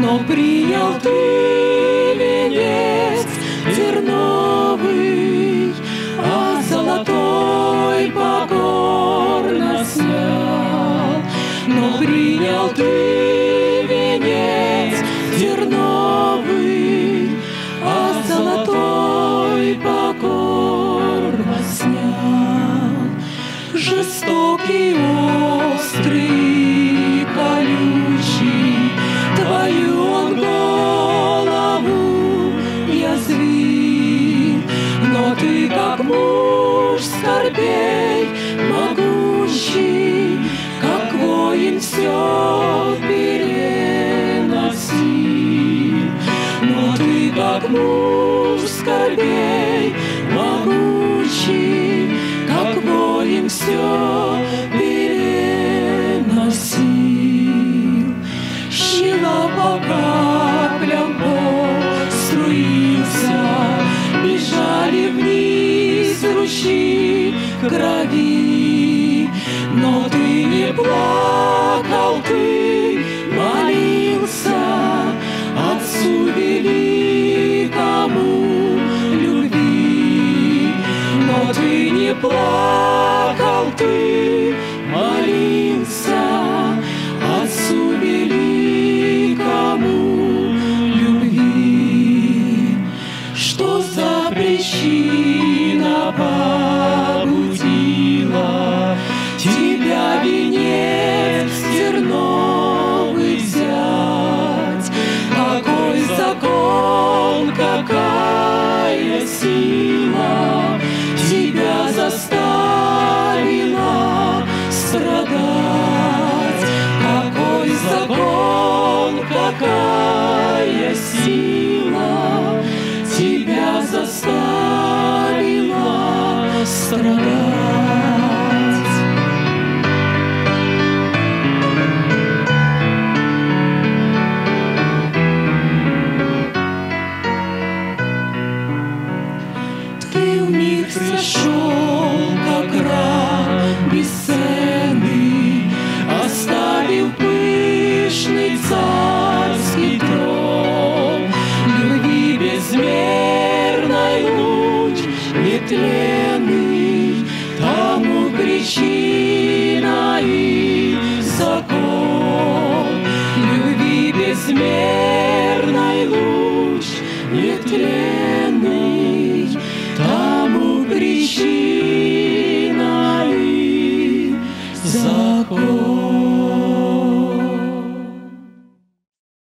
но принял ты венец терновый, а золотой покорно снял. Но принял ты венец терновый, а золотой покорно снял. Жестокий, острый, колючий, твою он голову язвил, но ты, как муж скорбей могущий, как воин все переносил. Но ты, как муж скорбей могущий, как воин все переносил. Щела по каплям поструился, бежали вниз ручьи крови. Но ты не плакал, ты молился Отцу великому любви. Но ты не плакал, ты молился Отцу великому любви. Что за причина побудила тебя венец терновый взять? Какой закон, какая сила тебя заставила страдать? Какой закон, какая сила тебя заставила страдать? Ты в мир пришел, как раб бесценный, оставил пышный царский трон. Любви безмерной луч нетленный, тому причина